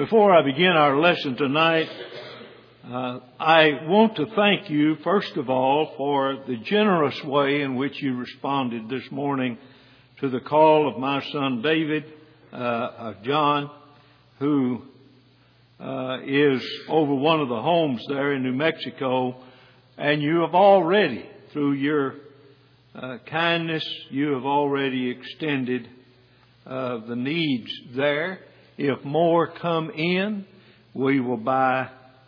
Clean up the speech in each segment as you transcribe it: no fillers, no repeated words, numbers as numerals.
Before I begin our lesson tonight, I want to thank you, first of all, for the generous way in which you responded this morning to the call of my son David, John, who is over one of the homes there in New Mexico. And you have already, through your kindness, you have already extended the needs there. If more come in, we will buy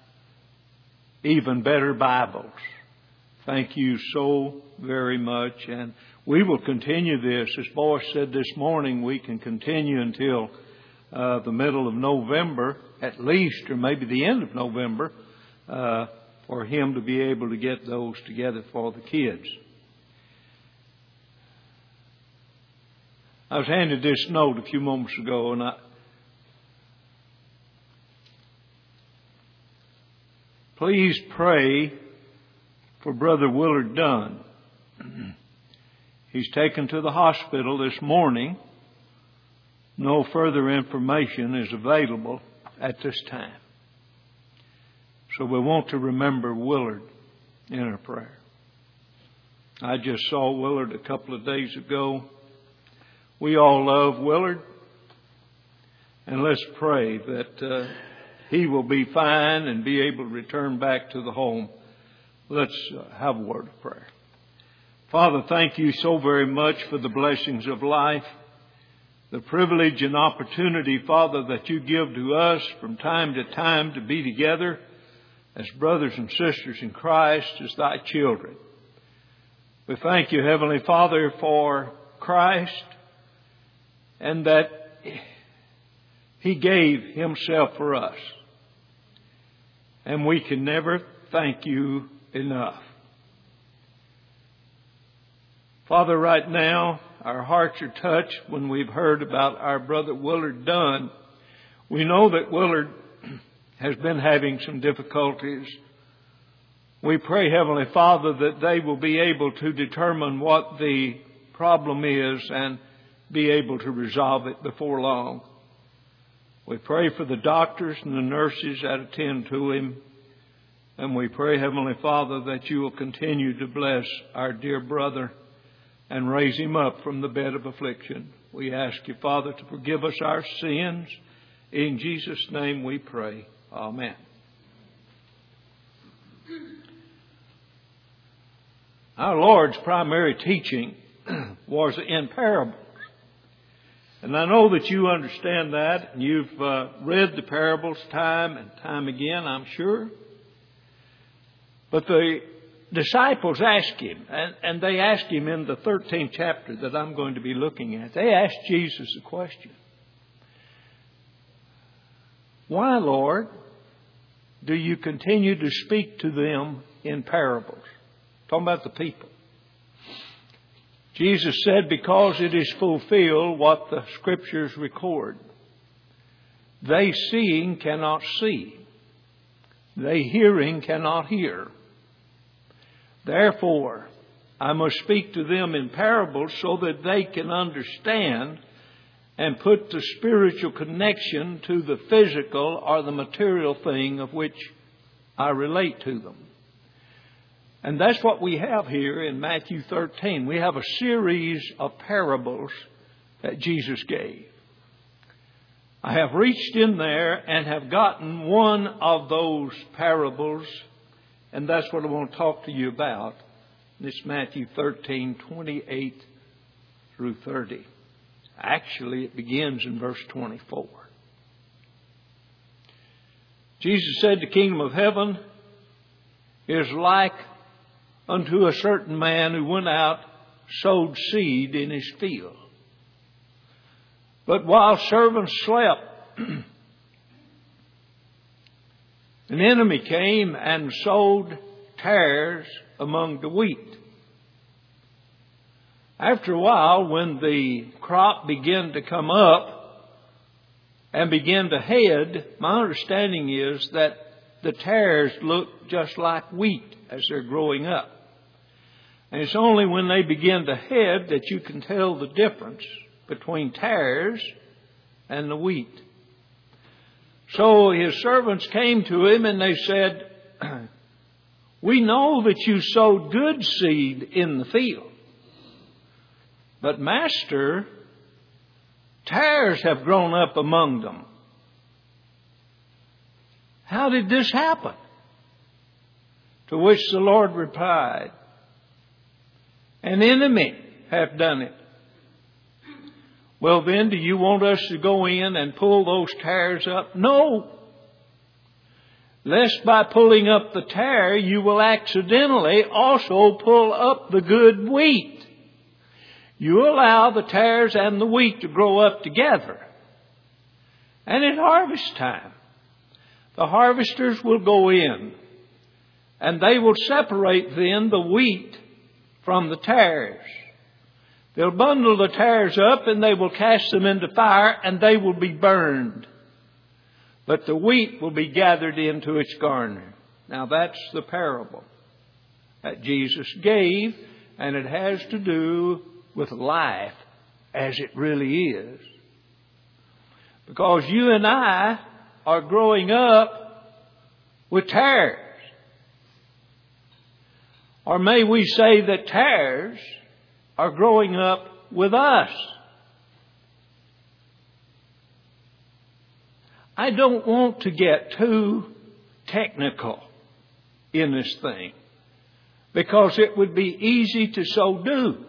even better Bibles. Thank you so very much. And we will continue this. As Boyce said this morning, we can continue until the middle of November, at least, or maybe the end of November, for him to be able to get those together for the kids. I was handed this note a few moments ago, and please pray for Brother Willard Dunn. He's taken to the hospital this morning. No further information is available at this time. So we want to remember Willard in our prayer. I just saw Willard a couple of days ago. We all love Willard. And let's pray that he will be fine and be able to return back to the home. Let's have a word of prayer. Father, thank you so very much for the blessings of life, the privilege and opportunity, Father, that you give to us from time to time to be together as brothers and sisters in Christ, as thy children. We thank you, Heavenly Father, for Christ and that he gave himself for us. And we can never thank you enough. Father, right now, our hearts are touched when we've heard about our brother Willard Dunn. We know that Willard has been having some difficulties. We pray, Heavenly Father, that they will be able to determine what the problem is and be able to resolve it before long. We pray for the doctors and the nurses that attend to him. And we pray, Heavenly Father, that you will continue to bless our dear brother and raise him up from the bed of affliction. We ask you, Father, to forgive us our sins. In Jesus' name we pray. Amen. Our Lord's primary teaching was in parables. And I know that you understand that. And you've read the parables time and time again, I'm sure. But the disciples asked him, and they asked him in the 13th chapter that I'm going to be looking at. They asked Jesus a question. Why, Lord, do you continue to speak to them in parables? Talking about the people. Jesus said, because it is fulfilled what the Scriptures record. They seeing cannot see. They hearing cannot hear. Therefore, I must speak to them in parables so that they can understand and put the spiritual connection to the physical or the material thing of which I relate to them. And that's what we have here in Matthew 13. We have a series of parables that Jesus gave. I have reached in there and have gotten one of those parables, and that's what I want to talk to you about. This Matthew 13, 28 through 30. Actually, it begins in verse 24. Jesus said, the kingdom of heaven is like unto a certain man who went out, sowed seed in his field. But while servants slept, an enemy came and sowed tares among the wheat. After a while, when the crop began to come up and began to head, my understanding is that the tares look just like wheat as they're growing up. And it's only when they begin to head that you can tell the difference between tares and the wheat. So his servants came to him and they said, "We know that you sowed good seed in the field. But Master, tares have grown up among them." How did this happen? To which the Lord replied, "An enemy hath done it." Well then, do you want us to go in and pull those tares up? No. Lest by pulling up the tare, you will accidentally also pull up the good wheat. You allow the tares and the wheat to grow up together. And at harvest time, the harvesters will go in, and they will separate then the wheat from the tares. They'll bundle the tares up and they will cast them into fire and they will be burned. But the wheat will be gathered into its garner. Now that's the parable that Jesus gave, and it has to do with life as it really is. Because you and I are growing up with tares. Or may we say that tares are growing up with us. I don't want to get too technical in this thing, because it would be easy to so do.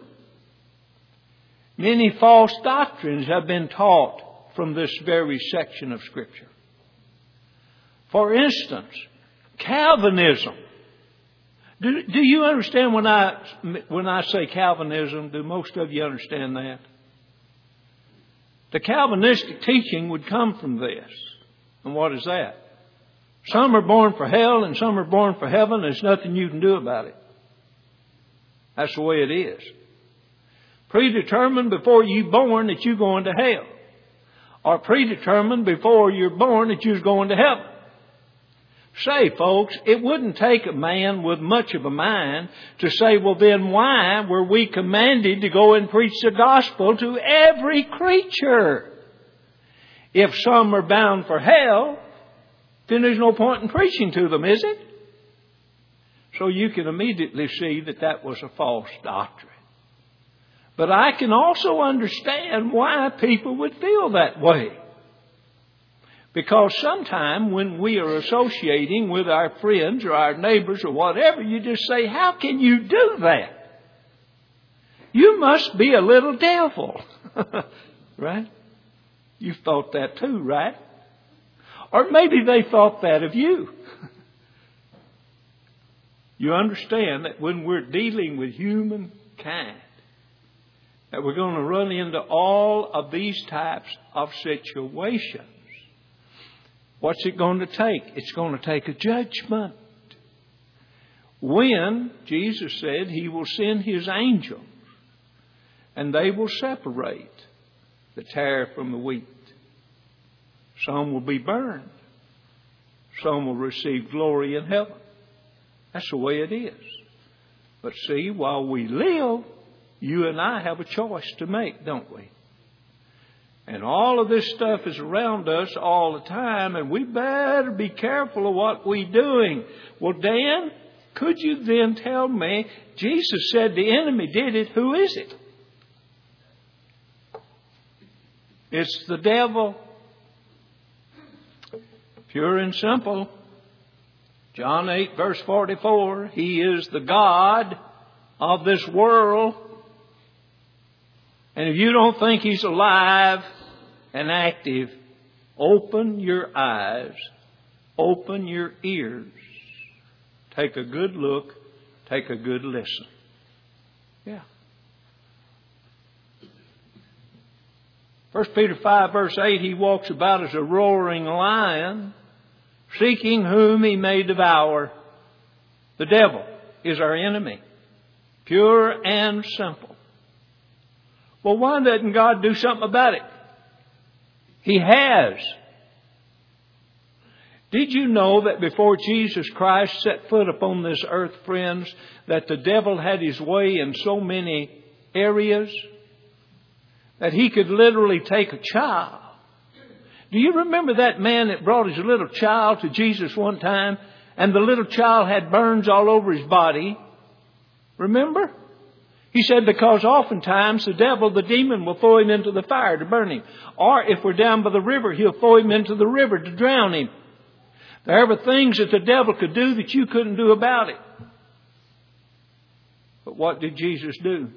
Many false doctrines have been taught from this very section of Scripture. For instance, Calvinism. Do you understand when I say Calvinism? Do most of you understand that? The Calvinistic teaching would come from this. And what is that? Some are born for hell and some are born for heaven. There's nothing you can do about it. That's the way it is. Predetermined before you're born that you're going to hell. Or predetermined before you're born that you're going to heaven. Say, folks, it wouldn't take a man with much of a mind to say, well, then why were we commanded to go and preach the gospel to every creature? If some are bound for hell, then there's no point in preaching to them, is it? So you can immediately see that that was a false doctrine. But I can also understand why people would feel that way. Because sometime when we are associating with our friends or our neighbors or whatever, you just say, how can you do that? You must be a little devil. Right? You've thought that too, right? Or maybe they thought that of you. You understand that when we're dealing with humankind, that we're going to run into all of these types of situations. What's it going to take? It's going to take a judgment. When Jesus said He will send His angels and they will separate the tare from the wheat. Some will be burned. Some will receive glory in heaven. That's the way it is. But see, while we live, you and I have a choice to make, don't we? And all of this stuff is around us all the time, and we better be careful of what we're doing. Well, Dan, could you then tell me, Jesus said the enemy did it. Who is it? It's the devil. Pure and simple. John 8, verse 44, he is the God of this world. And if you don't think He's alive and active, open your eyes, open your ears, take a good look, take a good listen. Yeah. 1 Peter 5, verse 8, He walks about as a roaring lion, seeking whom He may devour. The devil is our enemy. Pure and simple. Well, why doesn't God do something about it? He has. Did you know that before Jesus Christ set foot upon this earth, friends, that the devil had his way in so many areas? That he could literally take a child Do you remember that man that brought his little child to Jesus one time, and the little child had burns all over his body? Remember? He said because oftentimes the devil, the demon, will throw him into the fire to burn him. Or if we're down by the river, he'll throw him into the river to drown him. There were things that the devil could do that you couldn't do about it. But what did Jesus do?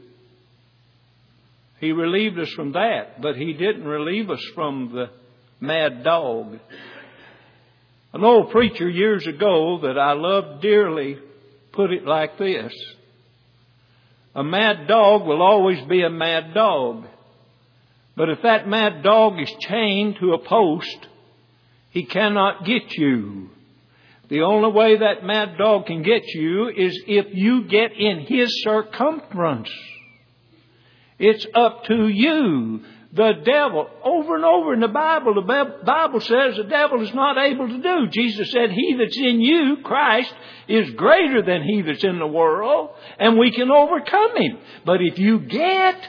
He relieved us from that, but He didn't relieve us from the mad dog. An old preacher years ago that I loved dearly put it like this. A mad dog will always be a mad dog. But if that mad dog is chained to a post, he cannot get you. The only way that mad dog can get you is if you get in his circumference. It's up to you. The devil, over and over in the Bible says the devil is not able to do. Jesus said, he that's in you, Christ, is greater than he that's in the world, and we can overcome him. But if you get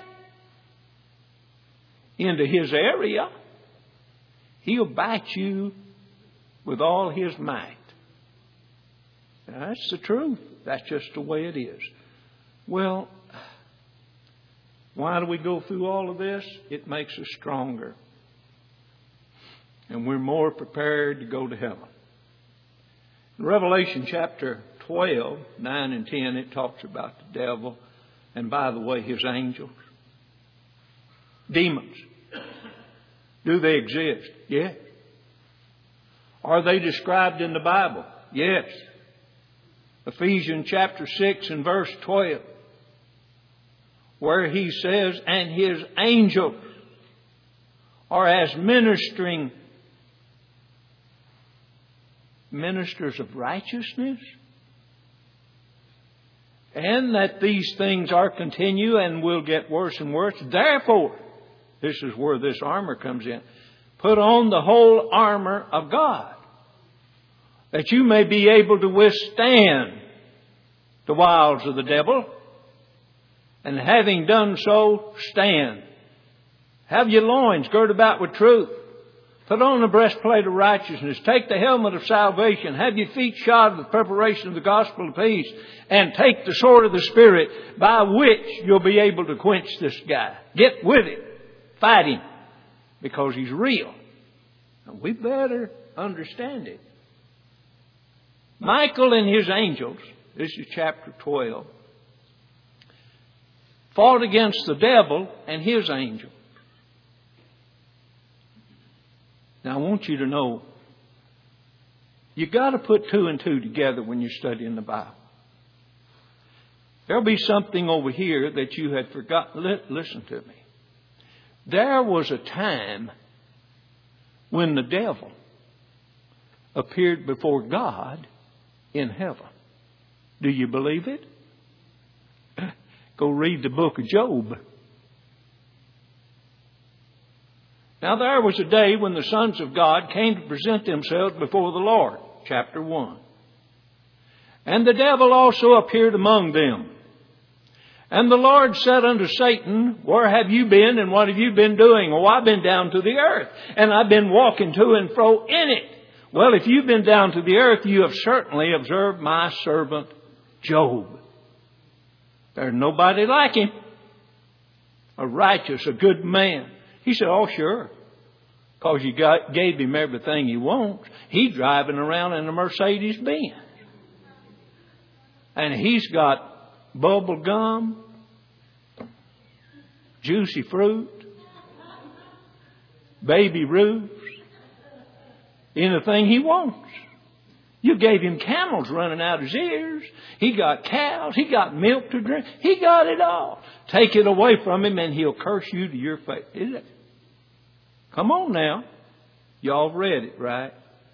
into his area, he'll bite you with all his might. That's the truth. That's just the way it is. Well, why do we go through all of this? It makes us stronger. And we're more prepared to go to heaven. In Revelation chapter 12, 9 and 10, it talks about the devil. And by the way, his angels. Demons. Do they exist? Yes. Are they described in the Bible? Yes. Ephesians chapter 6 and verse 12. Where he says, and his angels are as ministers of righteousness. And that these things are continue and will get worse and worse. Therefore, this is where this armor comes in. Put on the whole armor of God, that you may be able to withstand the wiles of the devil. And having done so, stand. Have your loins girt about with truth. Put on the breastplate of righteousness. Take the helmet of salvation. Have your feet shod with preparation of the gospel of peace. And take the sword of the Spirit, by which you'll be able to quench this guy. Get with it. Fight him. Because he's real. And we better understand it. Michael and his angels, this is chapter 12, fought against the devil and his angels. Now I want you to know, you've got to put two and two together when you're studying the Bible. There'll be something over here that you had forgotten. Listen to me. There was a time when the devil appeared before God in heaven. Do you believe it? Go read the book of Job. Now there was a day when the sons of God came to present themselves before the Lord. Chapter 1. And the devil also appeared among them. And the Lord said unto Satan, where have you been and what have you been doing? Oh, I've been down to the earth and I've been walking to and fro in it. Well, if you've been down to the earth, you have certainly observed my servant Job. There's nobody like him. A righteous, a good man. He said, oh, sure. Because you gave him everything he wants. He's driving around in a Mercedes-Benz. And he's got bubble gum, juicy fruit, baby Ruths, anything he wants. You gave him camels running out his ears. He got cows. He got milk to drink. He got it all. Take it away from him and he'll curse you to your face. Isn't it? Come on now. Y'all read it, right?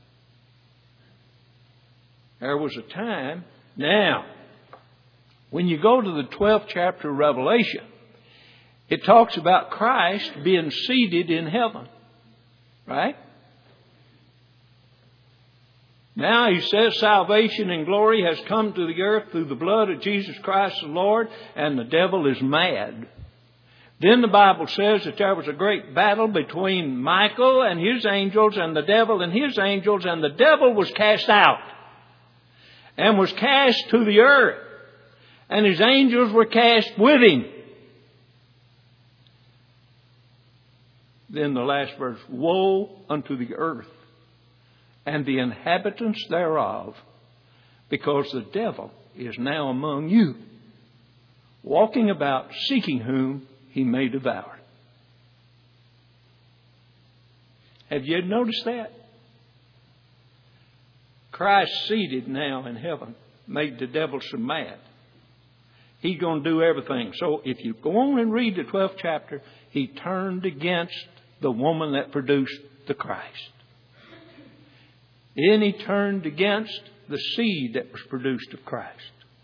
There was a time. Now, when you go to the 12th chapter of Revelation, it talks about Christ being seated in heaven. Right? Now he says salvation and glory has come to the earth through the blood of Jesus Christ the Lord, and the devil is mad. Then the Bible says that there was a great battle between Michael and his angels and the devil and his angels, and the devil was cast out and was cast to the earth, and his angels were cast with him. Then the last verse, woe unto the earth and the inhabitants thereof, because the devil is now among you, walking about seeking whom he may devour. Have you noticed that? Christ seated now in heaven made the devil so mad. He's going to do everything. So if you go on and read the 12th chapter, he turned against the woman that produced the Christ. Then he turned against the seed that was produced of Christ.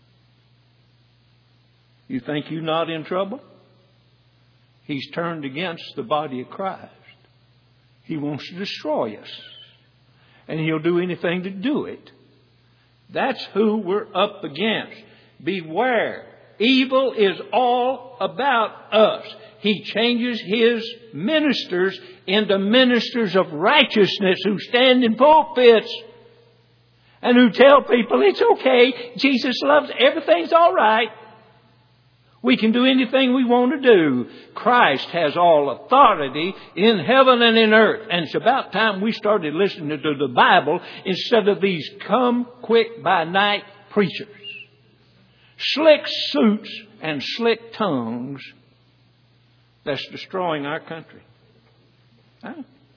You think you're not in trouble? He's turned against the body of Christ. He wants to destroy us. And he'll do anything to do it. That's who we're up against. Beware. Evil is all about us. He changes his ministers into ministers of righteousness who stand in pulpits and who tell people it's okay. Jesus loves, everything's all right. We can do anything we want to do. Christ has all authority in heaven and in earth. And it's about time we started listening to the Bible instead of these come quick by night preachers. Slick suits and slick tongues that's destroying our country. Huh?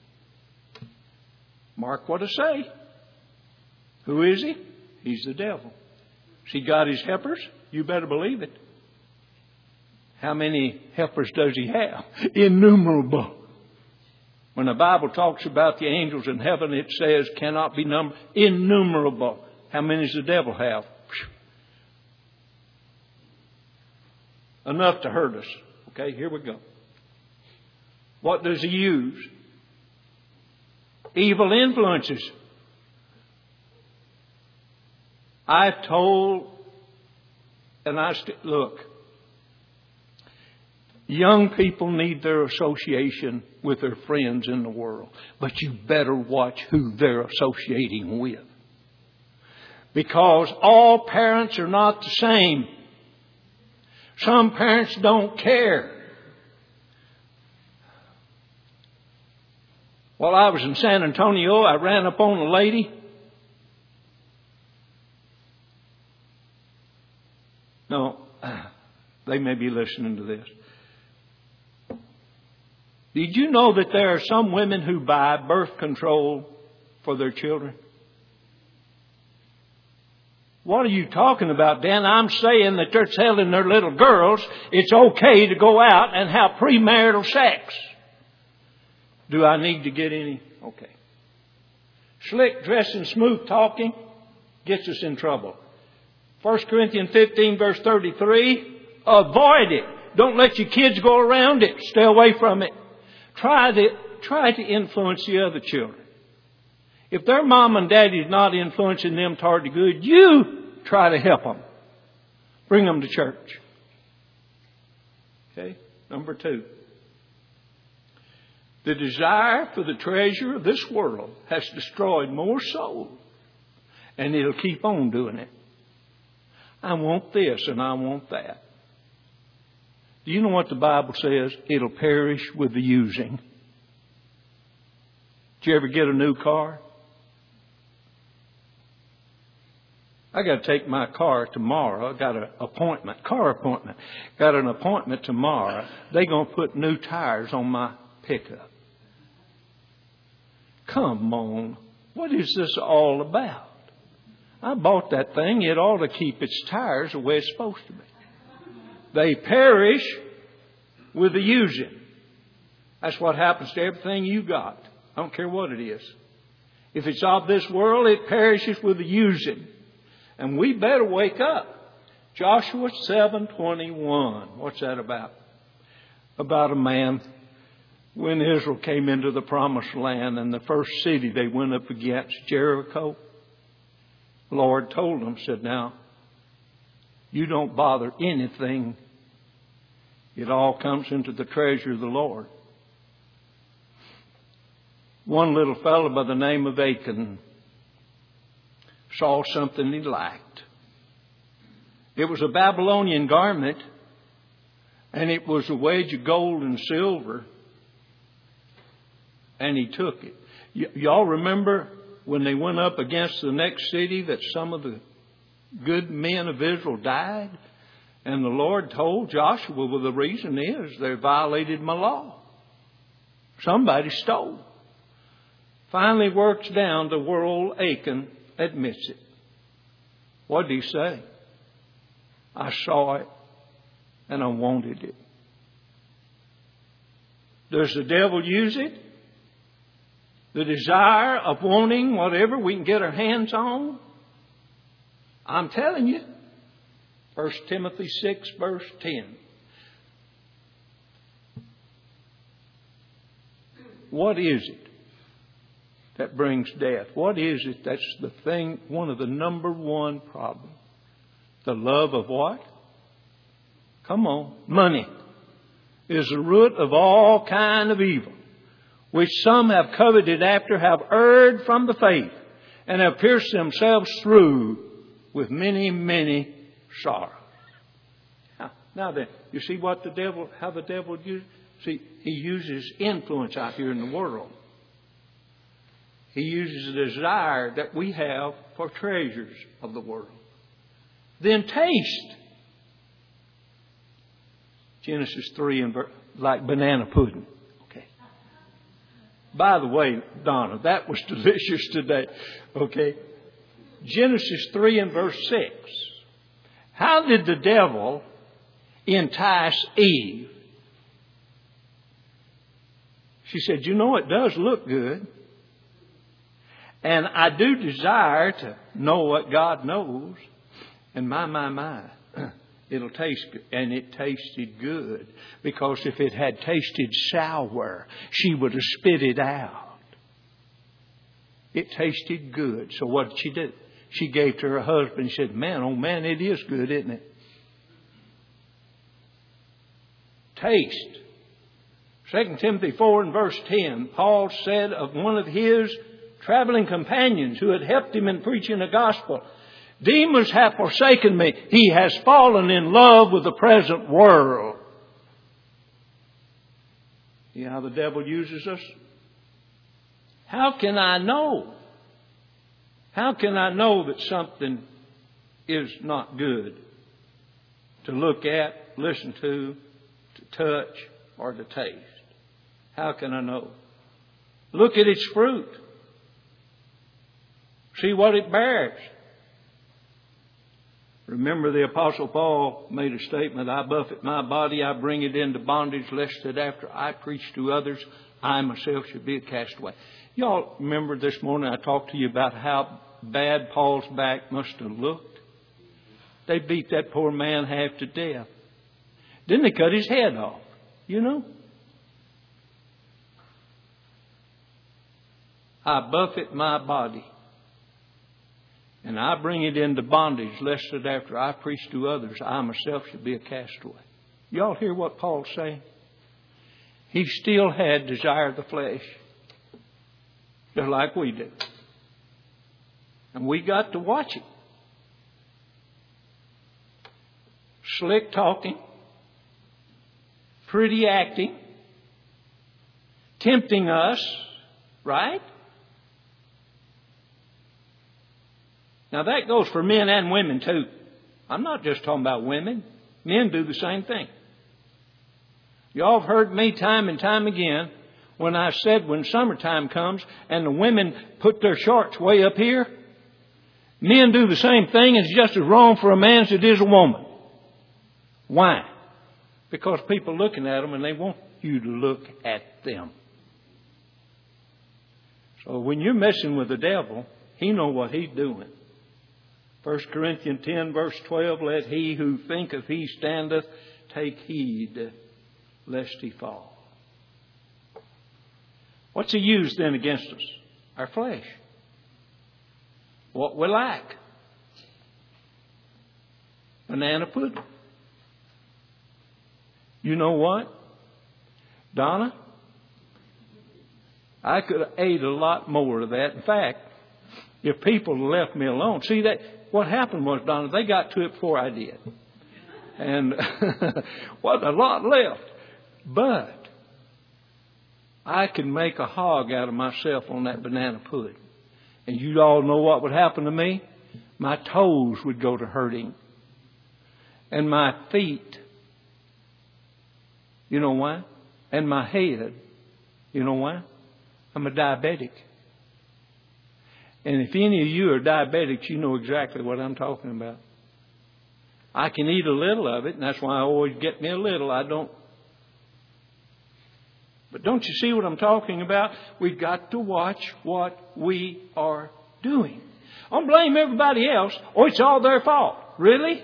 Mark what I say. Who is he? He's the devil. Has he got his helpers? You better believe it. How many helpers does he have? Innumerable. When the Bible talks about the angels in heaven, it says cannot be numbered. Innumerable. How many does the devil have? Enough to hurt us. Okay, here we go. What does he use? Evil influences. I've told, and look, young people need their association with their friends in the world. But you better watch who they're associating with. Because all parents are not the same. Some parents don't care. While I was in San Antonio, I ran up on a lady. No, they may be listening to this. Did you know that there are some women who buy birth control for their children? What are you talking about, Dan? I'm saying that they're telling their little girls it's okay to go out and have premarital sex. Do I need to get any? Okay. Slick dressing, smooth talking gets us in trouble. 1 Corinthians 15 verse 33, avoid it. Don't let your kids go around it. Stay away from it. Try to influence the other children. If their mom and daddy is not influencing them toward the good, you try to help them. Bring them to church. Okay? Number 2. The desire for the treasure of this world has destroyed more souls. And it'll keep on doing it. I want this and I want that. Do you know what the Bible says? It'll perish with the using. Did you ever get a new car? I got to take my car tomorrow. I got an appointment, car appointment. Got an appointment tomorrow. They're going to put new tires on my pickup. Come on. What is this all about? I bought that thing. It ought to keep its tires the way it's supposed to be. They perish with the using. That's what happens to everything you got. I don't care what it is. If it's of this world, it perishes with the using. And we better wake up. Joshua 7:21. What's that about? About a man when Israel came into the promised land, and the first city they went up against, Jericho. The Lord told them, said, now, you don't bother anything It all comes into the treasure of the Lord. One little fellow by the name of Achan saw something he liked. It was a Babylonian garment, and it was a wedge of gold and silver, and he took it. Y'all remember when they went up against the next city that some of the good men of Israel died? And the Lord told Joshua, well, the reason is they violated my law. Somebody stole. Finally works down to where old Achan admits it. What did he say? I saw it and I wanted it. Does the devil use it? The desire of wanting whatever we can get our hands on? I'm telling you. 1 Timothy 6 verse 10. What is it that brings death? What is it that's the thing, one of the number one problems? The love of what? Come on. Money is the root of all kind of evil, which some have coveted after, have erred from the faith, and have pierced themselves through with many, many sorrows. Now then, you see how the devil uses? See, he uses influence out here in the world. He uses the desire that we have for treasures of the world. Then taste. Genesis 3 and like banana pudding. Okay. By the way, Donna, that was delicious today. Okay. Genesis 3 and verse 6. How did the devil entice Eve? She said, you know, it does look good. And I do desire to know what God knows. And my, it'll taste good. And it tasted good. Because if it had tasted sour, she would have spit it out. It tasted good. So what did she do? She gave to her husband. She said, man, oh man, it is good, isn't it? Taste. 2 Timothy 4 and verse 10, Paul said of one of his traveling companions who had helped him in preaching the gospel, Demas hath forsaken me. He has fallen in love with the present world. See how the devil uses us? How can I know? How can I know that something is not good to look at, listen to touch, or to taste? How can I know? Look at its fruit. See what it bears. Remember the Apostle Paul made a statement, I buffet my body, I bring it into bondage, lest that after I preach to others, I myself should be a castaway. Y'all remember this morning I talked to you about how bad Paul's back must have looked? They beat that poor man half to death. Then they cut his head off, you know. I buffet my body, and I bring it into bondage, lest that after I preach to others, I myself should be a castaway. Y'all hear what Paul's saying? He still had desire of the flesh, just like we do. And we got to watch it. Slick talking, pretty acting, tempting us, right? Now that goes for men and women too. I'm not just talking about women. Men do the same thing. Y'all have heard me time and time again when I said when summertime comes and the women put their shorts way up here, men do the same thing. It's just as wrong for a man as it is a woman. Why? Because people looking at them and they want you to look at them. So when you're messing with the devil, he knows what he's doing. 1 Corinthians 10 verse 12, let he who thinketh he standeth take heed lest he fall. What's he used then against us? Our flesh. What we lack. Banana pudding. You know what, Donna? I could have ate a lot more of that. In fact, if people had left me alone. See, that what happened was, Donna, they got to it before I did. And wasn't a lot left. But I could make a hog out of myself on that banana pudding. And you all know what would happen to me? My toes would go to hurting. And my feet. You know why? And my head. You know why? I'm a diabetic. And if any of you are diabetics, you know exactly what I'm talking about. I can eat a little of it, and that's why I always get me a little. I don't. But don't you see what I'm talking about? We've got to watch what we are doing. Don't blame everybody else. Oh, it's all their fault. Really?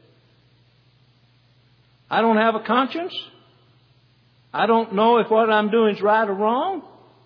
I don't have a conscience? I don't know if what I'm doing is right or wrong?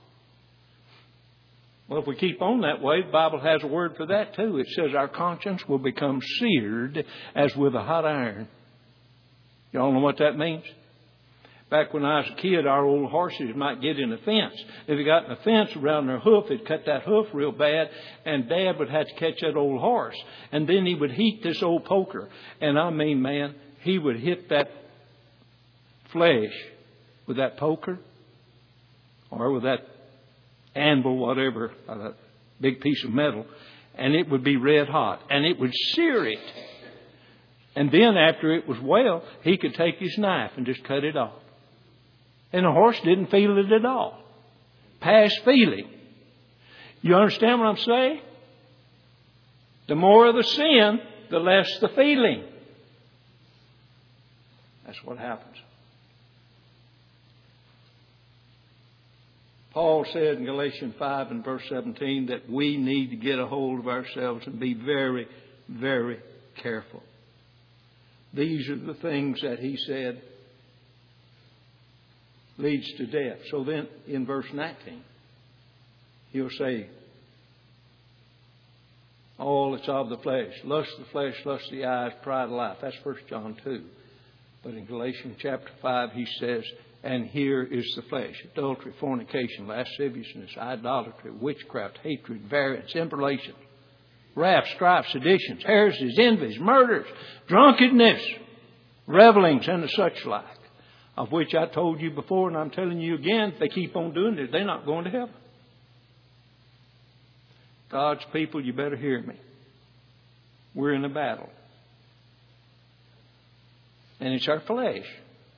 Well, if we keep on that way, the Bible has a word for that too. It says our conscience will become seared as with a hot iron. You all know what that means? Back when I was a kid, our old horses might get in a fence. If they got in a fence around their hoof, it'd cut that hoof real bad, and Dad would have to catch that old horse. And then he would heat this old poker. And I mean, man, he would hit that flesh with that poker or with that anvil, whatever, a big piece of metal, and it would be red hot, and it would sear it. And then after it was well, he could take his knife and just cut it off. And the horse didn't feel it at all. Past feeling. You understand what I'm saying? The more of the sin, the less the feeling. That's what happens. Paul said in Galatians 5 and verse 17 that we need to get a hold of ourselves and be very, very careful. These are the things that he said leads to death. So then in verse 19, he'll say, all that's of the flesh, lust of the flesh, lust of the eyes, pride of life. That's 1 John 2. But in Galatians chapter 5, he says, and here is the flesh: adultery, fornication, lasciviousness, idolatry, witchcraft, hatred, variance, emulation, wrath, strife, seditions, heresies, envies, murders, drunkenness, revelings, and the such like, of which I told you before, and I'm telling you again, if they keep on doing it, they're not going to heaven. God's people, you better hear me. We're in a battle. And it's our flesh.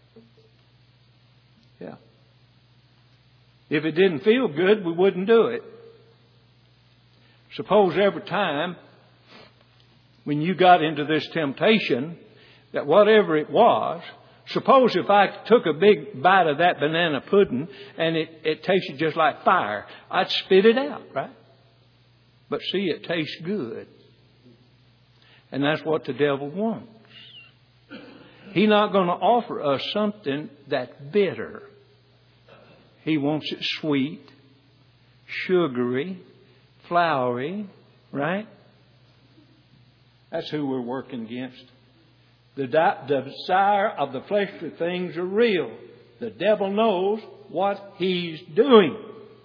Yeah. If it didn't feel good, we wouldn't do it. Suppose every time when you got into this temptation, that whatever it was, suppose if I took a big bite of that banana pudding and it tasted just like fire, I'd spit it out, right? But see, it tastes good. And that's what the devil wants. He's not going to offer us something that's bitter. He wants it sweet, sugary, floury, right? That's who we're working against. The desire of the fleshly things are real. The devil knows what he's doing.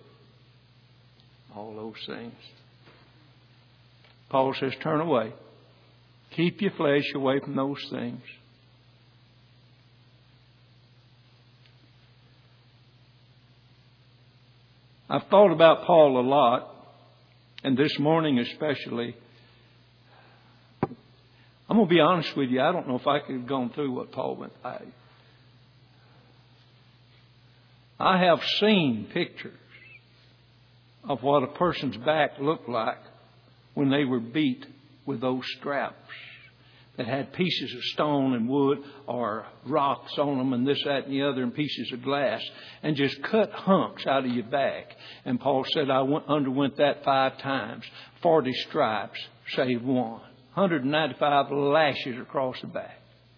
All those things. Paul says, turn away. Keep your flesh away from those things. I've thought about Paul a lot, and this morning especially. I'm going to be honest with you. I don't know if I could have gone through what Paul went through. I have seen pictures of what a person's back looked like when they were beat with those straps that had pieces of stone and wood or rocks on them and this, that, and the other, and pieces of glass, and just cut hunks out of your back. And Paul said, I underwent that 5 times. 40 stripes, save one. 195 lashes across the back.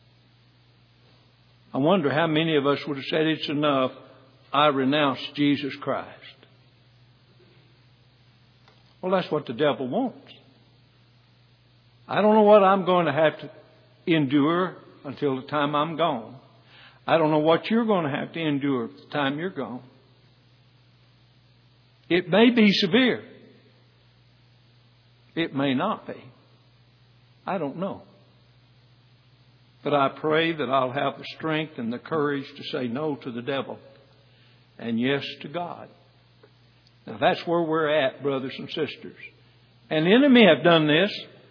I wonder how many of us would have said, it's enough, I renounce Jesus Christ. Well, that's what the devil wants. I don't know what I'm going to have to endure until the time I'm gone. I don't know what you're going to have to endure at the time you're gone. It may be severe. It may not be. I don't know. But I pray that I'll have the strength and the courage to say no to the devil and yes to God. Now that's where we're at, brothers and sisters. And the enemy have done this.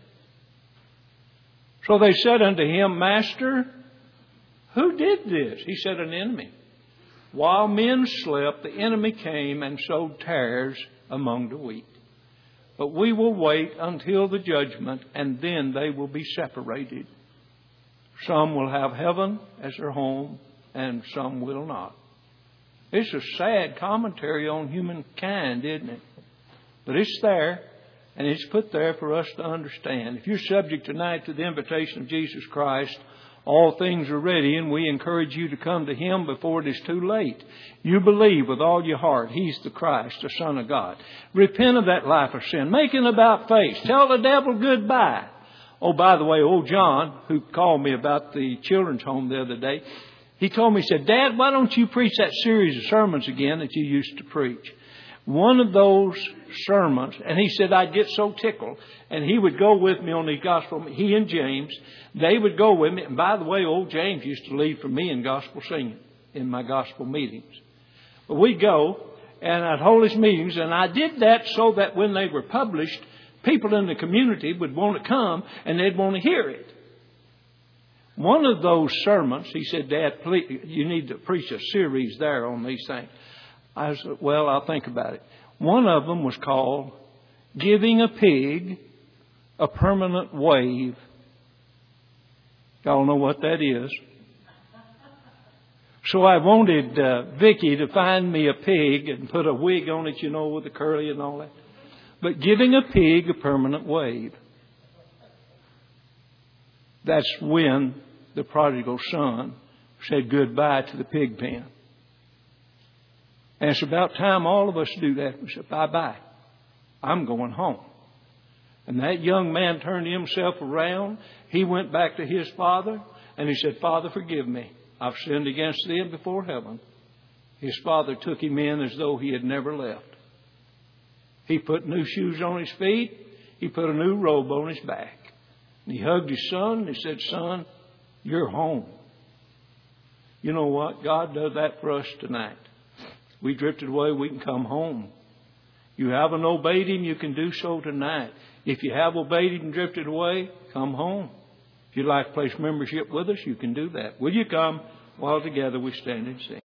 So they said unto him, Master, who did this? He said, an enemy. While men slept, the enemy came and sowed tares among the wheat. But we will wait until the judgment, and then they will be separated. Some will have heaven as their home, and some will not. It's a sad commentary on humankind, isn't it? But it's there, and it's put there for us to understand. If you're subject tonight to the invitation of Jesus Christ, all things are ready, and we encourage you to come to Him before it is too late. You believe with all your heart He's the Christ, the Son of God. Repent of that life of sin. Make an about face. Tell the devil goodbye. Oh, by the way, old John, who called me about the children's home the other day, he told me, he said, Dad, why don't you preach that series of sermons again that you used to preach? One of those sermons, and he said I'd get so tickled, and he would go with me on the gospel, he and James, they would go with me. And by the way, old James used to lead for me in gospel singing in my gospel meetings. But we'd go, and I'd hold his meetings, and I did that so that when they were published, people in the community would want to come, and they'd want to hear it. One of those sermons, he said, Dad, please, you need to preach a series there on these things. I said, well, I'll think about it. One of them was called Giving a Pig a Permanent Wave. Y'all know what that is. So I wanted Vicky to find me a pig and put a wig on it, you know, with the curly and all that. But giving a pig a permanent wave. That's when the prodigal son said goodbye to the pig pen. And it's about time all of us do that. We said, bye-bye. I'm going home. And that young man turned himself around. He went back to his father and he said, Father, forgive me. I've sinned against thee before heaven. His father took him in as though he had never left. He put new shoes on his feet. He put a new robe on his back. And he hugged his son and he said, Son, you're home. You know what? God does that for us tonight. We drifted away, we can come home. You haven't obeyed Him, you can do so tonight. If you have obeyed Him and drifted away, come home. If you'd like to place membership with us, you can do that. Will you come while together we stand and sing?